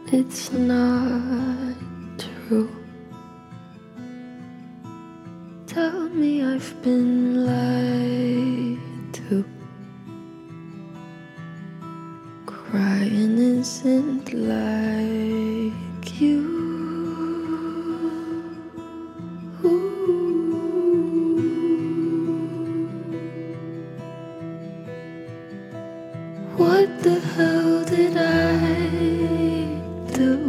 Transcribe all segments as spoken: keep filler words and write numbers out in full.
It's not true. Tell me I've been lied to. Crying isn't like you. What the hell did I do?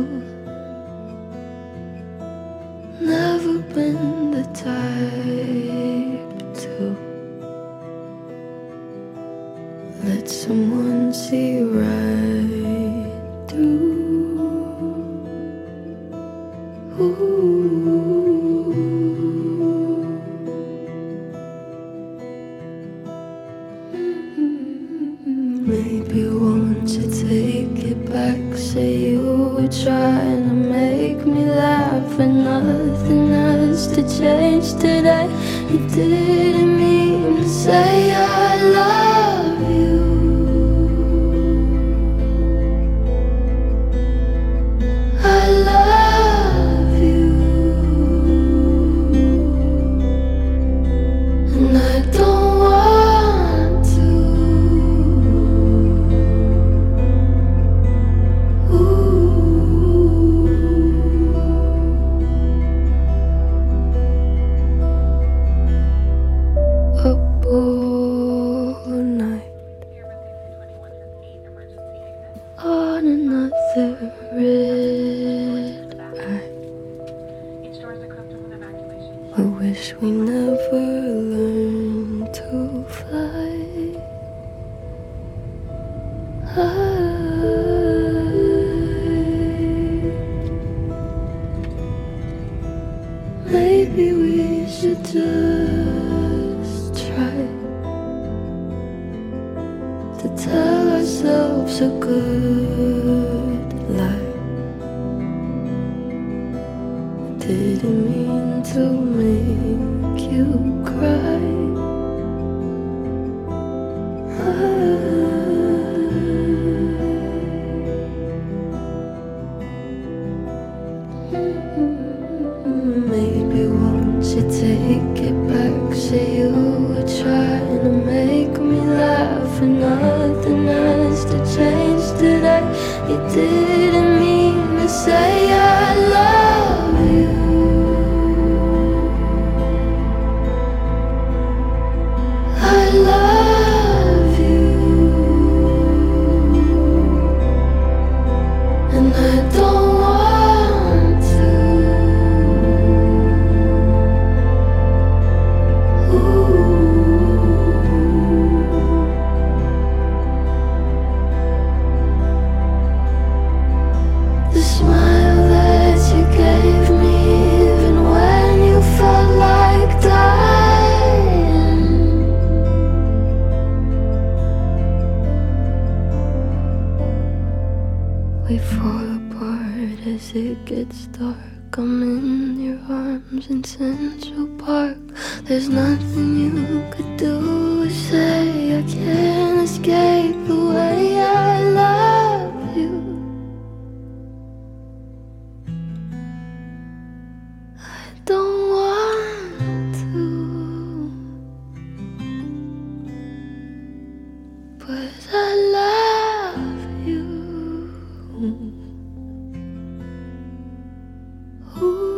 Never been the type to let someone see right through. Maybe won't you take it back? Say you were trying to make me laugh, and nothing has to change today. You didn't mean to say I love you. I love you, and I don't want to. Up all night on another red eye. I wish we never learned to fly. I Maybe we should just try to tell ourselves a good lie. Didn't mean to make you cry. Maybe won't you take it back? Say you were trying to make me laugh, and nothing has to change today. You didn't mean to say I love you. I love you, and I don't want to. The smile that you gave me, even when you felt like dying. We fall apart as it gets dark. I'm in your arms in Central Park. There's nothing you could do or say. I can't escape the way I love you. I don't want to, but I love you. Ooh.